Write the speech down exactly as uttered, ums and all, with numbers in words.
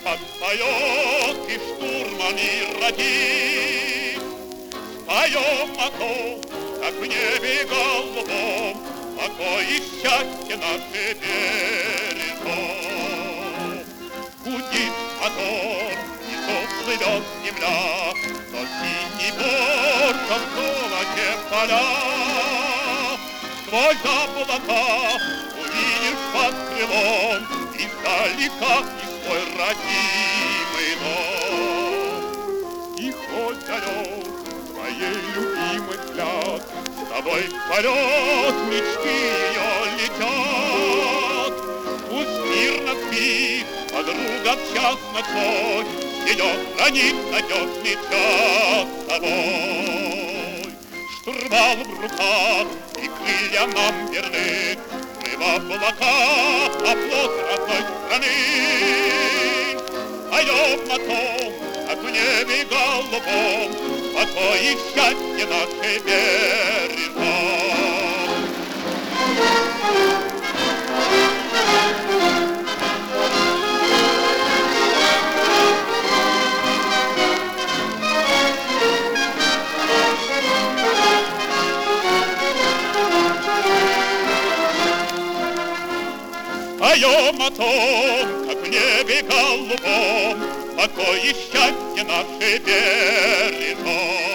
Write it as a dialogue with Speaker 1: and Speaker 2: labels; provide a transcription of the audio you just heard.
Speaker 1: Подпоет и штурман, и радист, поем о том, как в небе голубом покой и счастье наши бережет. Гудит мотор, и то плывет земля, то синий борт, то в золоте поля. Сквозь облака увидишь под крылом издалека и свой родимый дом. И хоть орел твоей любимый взгляд, с тобой в полет мечты ее летят. Пусть мирно спит подруга в час ночной, ее хранит надежный час с тобой. Штурвал в руках и крылья нам верны, мы в облака, оплот родной страны. Поем о том, как в небе голубом покой и счастье наши бережет. Поем о том, как в небе голубом покой и счастье наши бережет.